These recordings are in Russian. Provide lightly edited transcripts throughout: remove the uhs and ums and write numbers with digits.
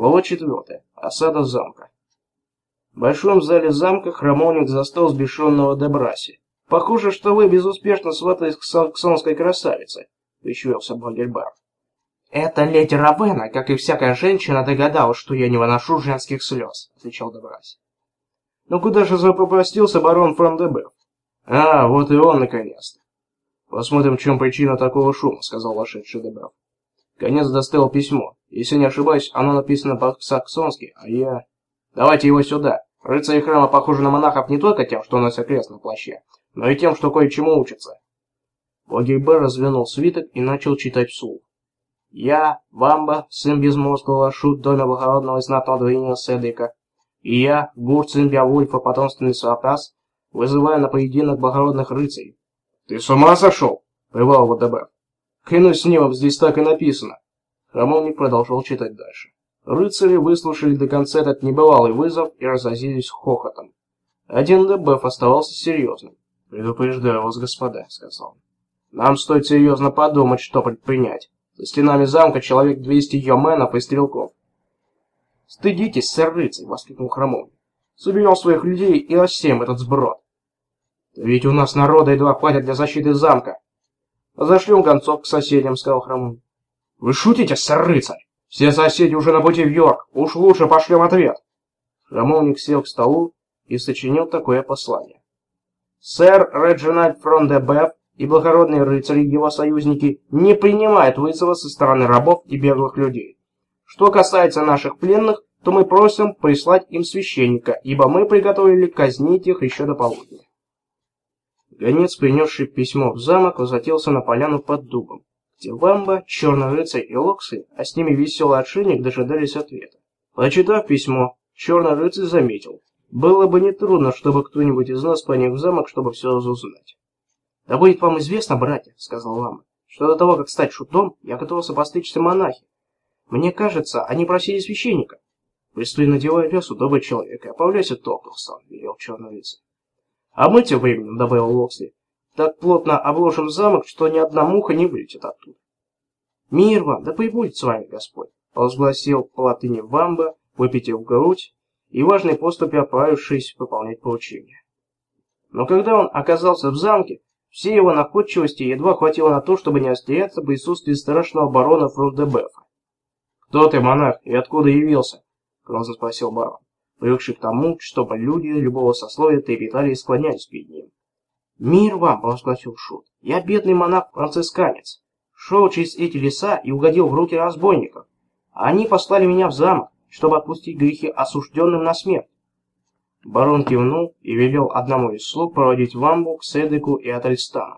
Глава 4. Осада замка. В большом зале замка храмовник застал сбешенного Дебраси. «Похоже, что вы безуспешно сватались к саксонской красавице», — прищурился Багельбар. «Эта леди Равена, как и всякая женщина, догадалась, что я не выношу женских слез», — отвечал Дебраси. «Ну куда же запропастился барон фон де Беф?» «А, вот и он, наконец-то». «Посмотрим, в чем причина такого шума», — сказал вошедший Дебеф. Конец доставил письмо. Если не ошибаюсь, оно написано по-саксонски, а я... Давайте его сюда. Рыцари храма похожи на монахов не только тем, что носят крест на плаще, но и тем, что кое-чему учатся. Багельбар развернул свиток и начал читать вслух. «Я, Вамба, сын безмозглого Шут, доме благородного и знатного дворянина Седрика, и я, Гурт, сын Беовульфа, потомственный Суапрас, вызываю на поединок благородных рыцарей». «Ты с ума сошел?» — прервал его ДБ. «Клянусь небом, здесь так и написано». Храмовник продолжал читать дальше. Рыцари выслушали до конца этот небывалый вызов и разразились хохотом. Один ДБФ оставался серьезным. «Предупреждаю вас, господа», — сказал он. «Нам стоит серьезно подумать, что предпринять. За стенами замка человек 200 йоменов и стрелков». «Стыдитесь, сэр рыцарь!» — воскликнул храмовник. «Соберем своих людей и рассеем этот сброд». «Ведь у нас народа едва хватит для защиты замка». «Зашлем гонцов к соседям», — сказал храмовник. «Вы шутите, сэр рыцарь? Все соседи уже на пути в Йорк. Уж лучше пошлем ответ». Храмовник сел к столу и сочинил такое послание. «Сэр Реджинальд фон де Беф и благородные рыцари, его союзники, не принимают вызова со стороны рабов и беглых людей. Что касается наших пленных, то мы просим прислать им священника, ибо мы приготовили казнить их еще до полудня». Гонец, принесший письмо в замок, возвратился на поляну под дубом, где Вамба, Черный рыцарь и Локсли, а с ними веселый отшельник, дожидались ответа. Прочитав письмо, Черный рыцарь заметил: было бы нетрудно, чтобы кто-нибудь из нас проник в замок, чтобы все разузнать. «Да будет вам известно, братья, — сказал Вамба, — что до того, как стать шутом, я готовился постричься монахи. Мне кажется, они просили священника». «Пристой, надевай рясу, добрый человек, и оправляйся Торкелсон», — велел Черный рыцарь. «А мы тем временем, — добавил Локсли, — так плотно обложим замок, что ни одна муха не вылетит оттуда». «Мир вам, да пребудет с вами Господь!» — возгласил по латыни Вамба, выпятив грудь и важной поступью отправившись выполнять поручение. Но когда он оказался в замке, всей его находчивости едва хватило на то, чтобы не растеряться в присутствии страшного барона фон де Бефа. «Кто ты, монах, и откуда явился?» — грозно спросил барон, привыкший к тому, чтобы люди любого сословия трепетали и склонялись перед ним. «Мир вам!» — провозгласил Шут. «Я бедный монах-францисканец. Шел через эти леса и угодил в руки разбойников. А они послали меня в замок, чтобы отпустить грехи осужденным на смерть». Барон кивнул и велел одному из слуг проводить Вамбу к Седрику и Ательстану.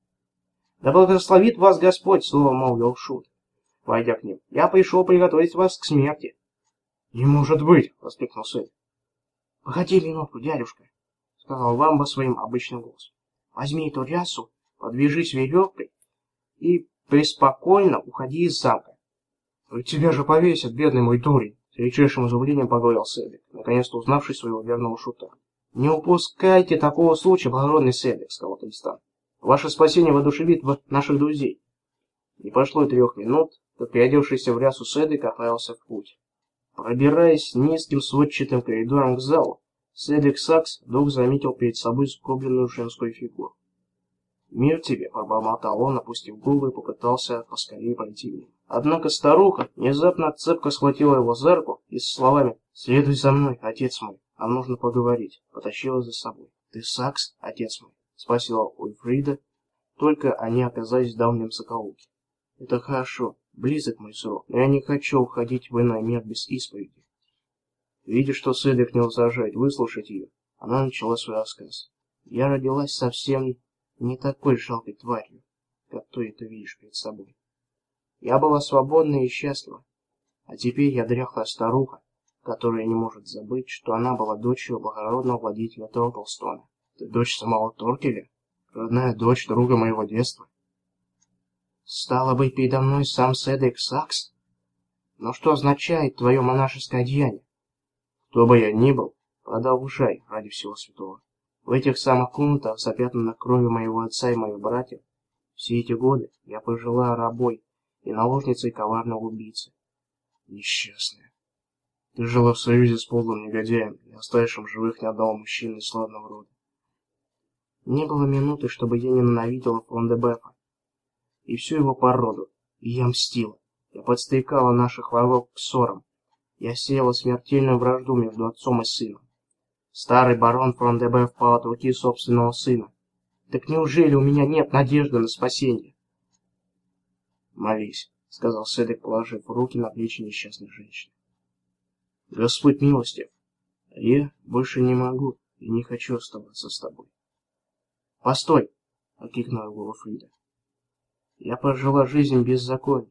«Да благословит вас Господь!» — слово молвил Шут, войдя к ним. «Я пришел приготовить вас к смерти». «Не может быть!» — воскликнул Седрик. «Погоди минутку, дядюшка!» — сказал Вамба своим обычным голосом. «Возьми эту рясу, подвяжись веревкой и преспокойно уходи из замка». «Тебя же повесят, бедный мой дурень!» — с величайшим изумлением поговорил Седрик, наконец-то узнавший своего верного Шута. «Не упускайте такого случая, благородный Седрик», — сказал Тристан. «Ваше спасение воодушевит наших друзей». Не прошло и 3 минут, как переодевшийся в рясу Седрик отправился в путь. Пробираясь низким сводчатым коридором к залу, Седрик Сакс вдруг заметил перед собой скругленную женскую фигуру. «Мир тебе!» — пробормотал он, опустив голову, и попытался поскорее пройти мимо. Однако старуха внезапно цепко схватила его за руку и с словами «Следуй за мной, отец мой, нам нужно поговорить», потащила за собой. «Ты Сакс, отец мой?» — спросила Уильфрида, только они оказались в давнем закоулке. «Это хорошо, близок мой срок, но я не хочу уходить в иной мир без исповеди». Видя, что Седрик не возражает выслушать ее, она начала свой рассказ. «Я родилась совсем не такой жалкой тварью, как ты это видишь перед собой. Я была свободна и счастлива, а теперь я дряхлая старуха, которая не может забыть, что она была дочерью благородного владетеля Торкелстона. Ты дочь самого Торкеля? Родная дочь друга моего детства? Стало быть, передо мной сам Седрик Сакс? Но что означает твое монашеское одеяние? Кто бы я ни был, продолжай ради всего святого. В этих самых комнатах, запятнанных кровью моего отца и моих братьев, все эти годы я прожила рабой и наложницей коварного убийцы. Несчастная. Ты жила в союзе с подлым негодяем, не оставившим живых ни одного мужчины из славного рода. Не было минуты, чтобы я не ненавидела фон де Бефа и всю его породу, и я мстила. Я подстрекала наших врагов к ссорам. Я сеяла смертельную вражду между отцом и сыном. Старый барон фон де Беф пал от руки собственного сына. Так неужели у меня нет надежды на спасение? Молись, сказал Седек, положив руки на плечи несчастной женщины. Господь милостив, я больше не могу и не хочу оставаться с тобой. Постой, окликнула его Фрида. Я прожила жизнь беззакония,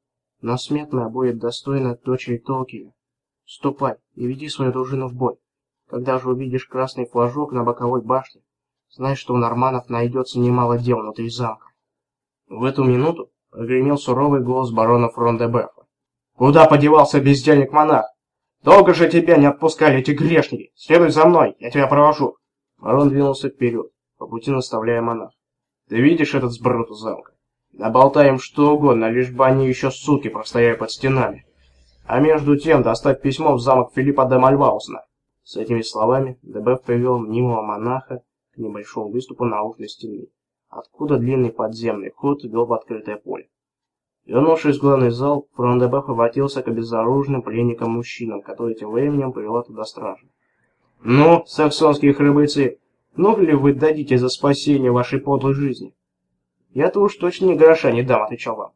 но смертная будет достойна дочери Толкина. Ступай и веди свою дружину в бой. Когда же увидишь красный флажок на боковой башне, знай, что у норманнов найдется немало дел внутри замка. В эту минуту прогремел суровый голос барона фон де Бефа. Куда подевался бездельник-монах? Долго же тебя не отпускали эти грешники. Следуй за мной, я тебя провожу. Барон двинулся вперед, по пути наставляя монах. Ты видишь этот сброд у замка? Наболтай им что угодно, лишь бы они еще сутки простояли под стенами. А между тем доставь письмо в замок Филиппа де Мальваусна. С этими словами Дебеф привел мнимого монаха к небольшому выступу наружной стены, откуда длинный подземный ход вел в открытое поле. Вернувшись в главный зал, фон Дебеф обратился к обезоруженным пленникам-мужчинам, которые тем временем привела туда стражу. «Ну, саксонские храбрецы, много ли вы дадите за спасение вашей подлой жизни?» «Я-то уж точно ни гроша не дам», — отвечал вам.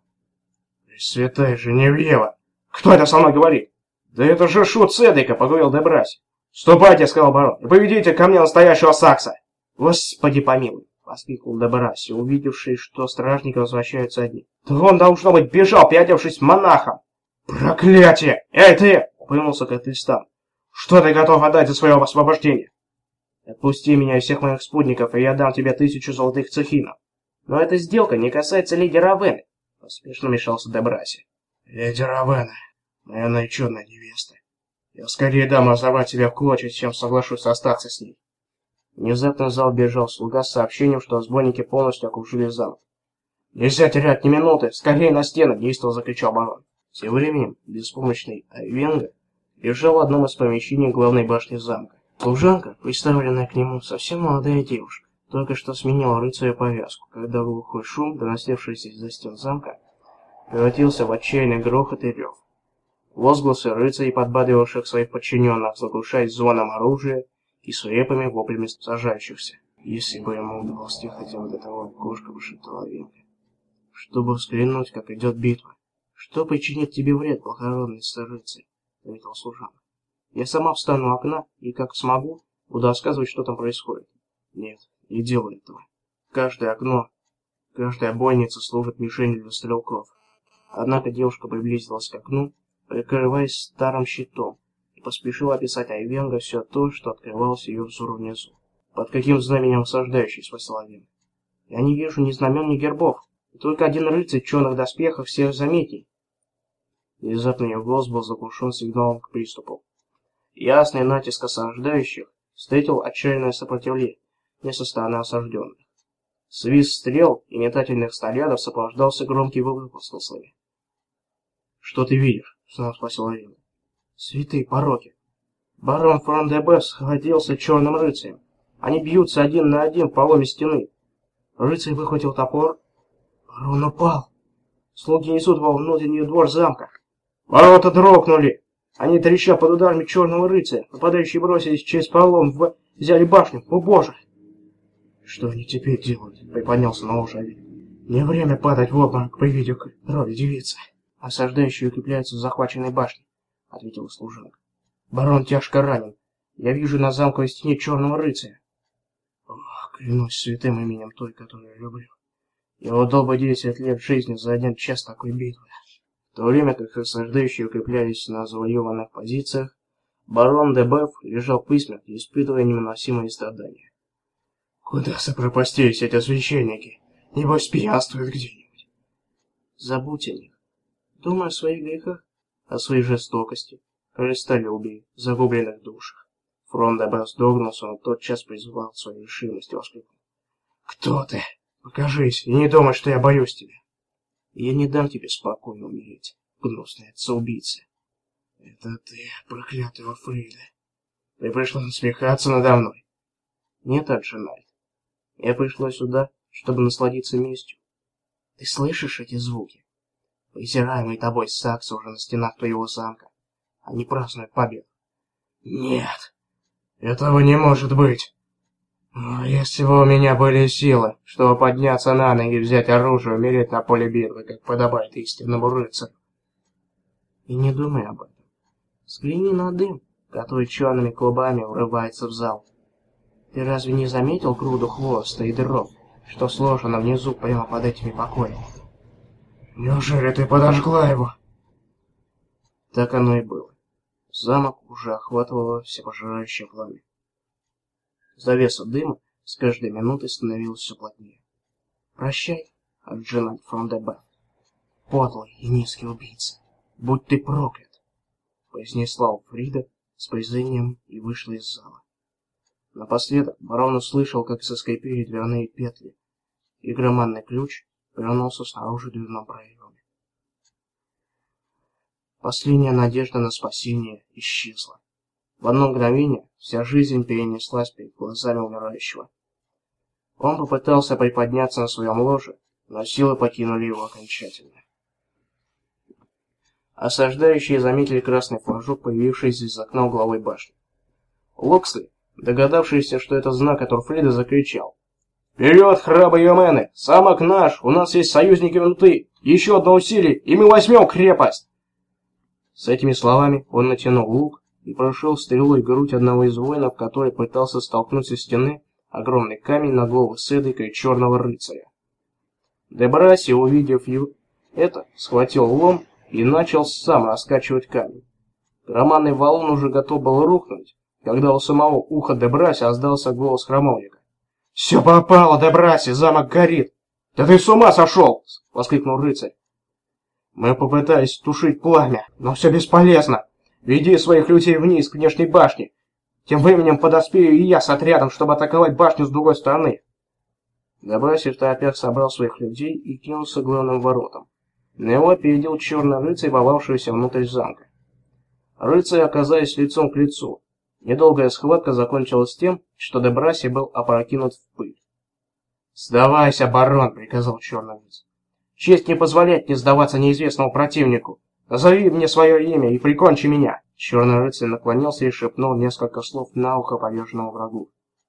«Пресвятая Женевьева! Кто это со мной говорит?» «Да это же шут Седека», — поговорил Дебраси. «Ступайте», — сказал барон, — «и поведите ко мне настоящего сакса!» «Господи помилуй!» — воскликнул Дебраси, увидевший, что стражники возвращаются одни. «Да он, должно быть, бежал, переодевшись монахом!» «Проклятие! Эй, ты!» — упрямился Катристан. «Что ты готов отдать за свое освобождение?» «Отпусти меня и всех моих спутников, и я дам тебе 1000 золотых цехинов». «Но эта сделка не касается леди Равены», — поспешно вмешался Дебраси. «Леди Равена, моя нареченная невеста. Я скорее дам разорвать тебя в клочья, чем соглашусь остаться с ней». Внезапно в зал бежал слуга с сообщением, что разбойники полностью окружили замок. «Нельзя терять ни минуты! Скорее на стены!» — неистово закричал барон. Тем временем беспомощный Айвенго лежал в одном из помещений главной башни замка. Служанка, представленная к нему, совсем молодая девушка, только что сменила рыцарю повязку, когда глухой шум, доносившийся из-за стен замка, превратился в отчаянный грохот и рев. Возгласы рыцарей, подбадривавших своих подчиненных, заглушаясь звоном оружия и свирепыми воплями сражающихся. «Если бы ему удалось хотя бы до того окошка», — прошептала Венга, — «чтобы взглянуть, как идет битва. Что причинит тебе вред, благородный рыцарь?» — ответил служанка. «Я сама встану у окна и, как смогу, буду рассказывать, что там происходит». «Нет, не делай этого. Каждое окно, каждая бойница служит мишенью для стрелков». Однако девушка приблизилась к окну, прикрываясь старым щитом, и поспешила описать Айвенго все то, что открывалось ее взору внизу. «Под каким знаменем осаждающий?» — спросил Айвенго. «Я не вижу ни знамен, ни гербов, и только один рыцарь в черных доспехах всех заметней». Внезапно ее голос был заглушен сигналом к приступу. Ясный натиск осаждающих встретил отчаянное сопротивление со стороны осажденных. Свист стрел и метательных снарядов сопровождался громкими возгласами. «Что ты видишь?» — снова спросил Айвенго. «Святые пороки. Барон фон де Беф схватился черным рыцарем. Они бьются один на один в проломе стены. Рыцарь выхватил топор. Барон упал. Слуги несут во внутренний двор замка. Ворота дрогнули. Они, треща под ударами черного рыцаря, нападающие бросились через пролом, взяли башню. О боже!» «Что они теперь делают?» — приподнялся на лошади. «Не время падать в обморок при виде крови девицы». «Осаждающие укрепляются в захваченной башне», — ответила служанка. «Барон тяжко ранен. Я вижу на замковой стене черного рыцаря». «Ох, клянусь святым именем той, которую я люблю. Я отдал бы 10 лет жизни за один час такой битвы». В то время как осаждающие укреплялись на завоеванных позициях, барон де Беф лежал при смерти, испытывая невыносимые страдания. «Куда запропастились эти священники? Небось пьянствуют где-нибудь». «Забудь о них. Думай о своих грехах, о своей жестокости, корыстолюбии, загубленных душах». Фрон де Беф сдрогнулся, но тотчас призвал свою решимость и воскликнул. «Кто ты? Покажись, и не думай, что я боюсь тебя». «Я не дам тебе спокойно умереть, гнусный отца-убийца». Это ты, проклятого Фрида. Ты пришла насмехаться надо мной. Нет, Аджинальд. Я пришла сюда, чтобы насладиться местью. Ты слышишь эти звуки? Презираемый тобой саксы уже на стенах твоего замка. Они празднуют победу. Нет, этого не может быть. Но если бы у меня были силы, чтобы подняться на ноги, взять оружие, умереть на поле битвы, как подобает истинному рыцарю. И не думай об этом. Взгляни на дым, который черными клубами врывается в зал. Ты разве не заметил груду хвоста и дров, что сложено внизу прямо под этими покоями? Неужели ты подожгла его? Так оно и было. Замок уже охватывало всепожирающее пламя. Завеса дыма с каждой минутой становилась все плотнее. «Прощай, Аджинальд фон де Беф, подлый и низкий убийца. Будь ты проклят!» произнесла Фрида с презрением и вышла из зала. Напоследок барон услышал, как заскрипели дверные петли, и громадный ключ повернулся снаружи в дверном проеме. Последняя надежда на спасение исчезла. В одно мгновение вся жизнь перенеслась перед глазами умирающего. Он попытался приподняться на своем ложе, но силы покинули его окончательно. Осаждающие заметили красный флажок, появившийся из окна угловой башни. Локсли, догадавшийся, что это знак от Урфрида, закричал: «Вперед, храбрые йомены! Замок наш! У нас есть союзники внутри! Еще одно усилие, и мы возьмем крепость!» С этими словами он натянул лук и прошел стрелой в грудь одного из воинов, который пытался столкнуть со стены огромный камень на голову Седрика и черного рыцаря. де Браси, увидев это, схватил лом и начал сам раскачивать камень. Громадный валун уже готов был рухнуть, когда у самого уха де Браси раздался голос храмовника. «Все попало, де Браси, замок горит!» «Да ты с ума сошел!» — воскликнул рыцарь. «Мы попытались тушить пламя, но все бесполезно. Веди своих людей вниз, к внешней башне. Тем временем подоспею и я с отрядом, чтобы атаковать башню с другой стороны». де Браси в торопях собрал своих людей и кинулся к главным воротам. На его опередил черный рыцарь, ворвавшийся внутрь замка. Рыцари оказались лицом к лицу. Недолгая схватка закончилась тем, что де Браси был опрокинут в пыль. «Сдавайся, барон!» — приказал черный рыцарь. «Честь не позволяет мне сдаваться неизвестному противнику. Назови мне свое имя и прикончи меня!» Черный рыцарь наклонился и шепнул несколько слов на ухо поверженному врагу.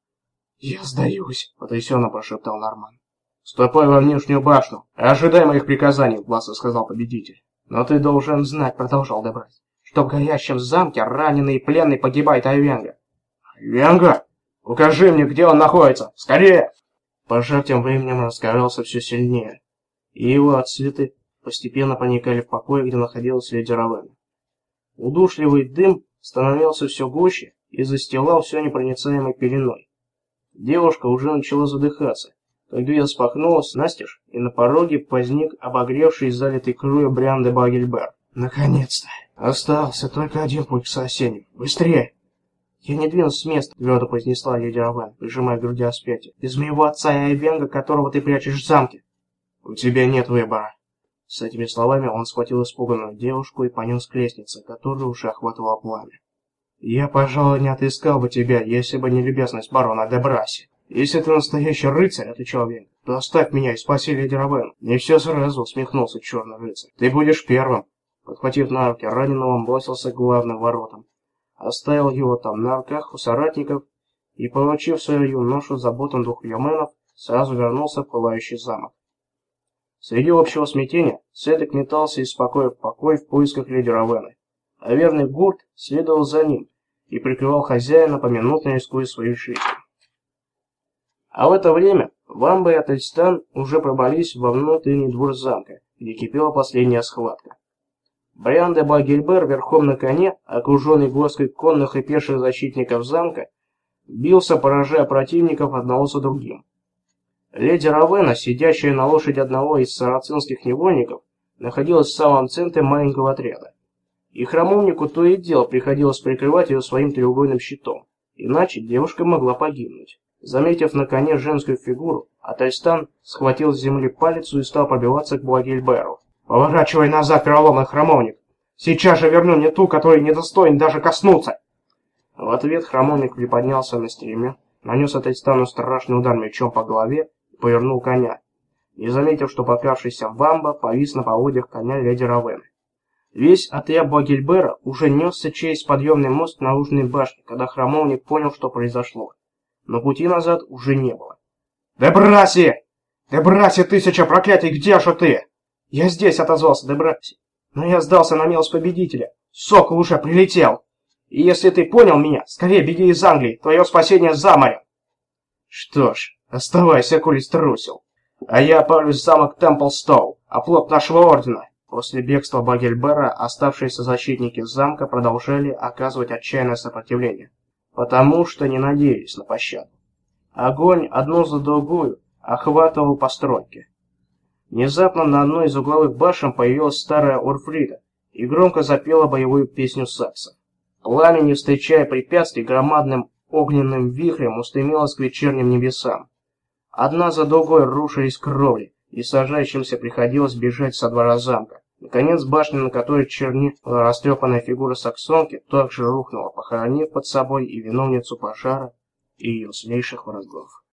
«Я сдаюсь!» — потрясенно прошептал Норман. «Ступай во внешнюю башню и ожидай моих приказаний!» — властно сказал победитель. «Но ты должен знать!» — продолжал де Браси, что в горящем замке раненый и пленный погибает Айвенго. «Айвенго? Укажи мне, где он находится! Скорее!» Пожар тем временем разгорался все сильнее, и его отсветы постепенно проникали в покой, где находилась леди Равенна. Удушливый дым становился все гуще и застилал все непроницаемой пеленой. Девушка уже начала задыхаться, как дверь распахнулась настежь, и на пороге возник обогревший и залитый кровью Бриан де Багельбер. «Наконец-то! Остался только один путь к соседям. Быстрее!» «Я не двинусь с места», — твердо произнесла леди Равен, прижимая к груди распятие. «Из моего отца и Айвенго, которого ты прячешь в замке». «У тебя нет выбора». С этими словами он схватил испуганную девушку и понес к лестнице, которую уже охватывало пламя. «Я, пожалуй, не отыскал бы тебя, если бы не любезность барона де Браси. Если ты настоящий рыцарь, — отвечал Вен, — то оставь меня и спаси леди Равен». «Не все сразу», — усмехнулся черный рыцарь. «Ты будешь первым». Подхватив на руки раненого, он бросился к главным воротам. Оставил его там на руках у соратников и, поручив свою ношу заботам двух йоменов, сразу вернулся в пылающий замок. Среди общего смятения Седрик метался из покоя в покой в поисках леди Равенны, а верный Гурт следовал за ним и прикрывал хозяина, поминутно рискуя своей жизнью. А в это время Вамба и Ательстан уже пробрались во внутренний двор замка, где кипела последняя схватка. Бриан де Багельбер верхом на коне, окруженный горсткой конных и пеших защитников замка, бился, поражая противников одного за другим. Леди Равенна, сидящая на лошади одного из сарацинских невольников, находилась в самом центре маленького отряда. И храмовнику то и дело приходилось прикрывать ее своим треугольным щитом, иначе девушка могла погибнуть. Заметив на коне женскую фигуру, Ательстан схватил с земли палицу и стал пробиваться к Багельберу. «Поворачивай назад, вероломный храмовник!» Сейчас же верну мне ту, которой недостоин даже коснуться!» В ответ храмовник приподнялся на стреме, нанес Тристану страшный удар мечом по голове и повернул коня, не заметив, что покравшийся Вамба повис на поводьях коня леди Равены. Весь отряд Багельбера уже несся через подъемный мост к наружной башне, когда храмовник понял, что произошло. Но пути назад уже не было. «Дебраси! Дебраси, тысяча проклятий, где же ты?» «Я здесь», — отозвался Дебраси. «Но я сдался на милость победителя. Сокол уже прилетел. И если ты понял меня, скорее беги из Англии, твое спасение за морем». «Что ж, оставайся, коли струсил. А я отправлюсь в замок Темплстоу, оплот нашего ордена». После бегства Багельбера оставшиеся защитники замка продолжали оказывать отчаянное сопротивление, потому что не надеялись на пощаду. Огонь одну за другую охватывал постройки. Внезапно на одной из угловых башен появилась старая Урфрида и громко запела боевую песню сакса. Пламя, не встречая препятствий, громадным огненным вихрем устремилось к вечерним небесам. Одна за другой рушились кровли, и сражающимся приходилось бежать со двора замка. Наконец, башня, на которой чернила растрепанная фигура саксонки, также рухнула, похоронив под собой и виновницу пожара, и ее злейших врагов.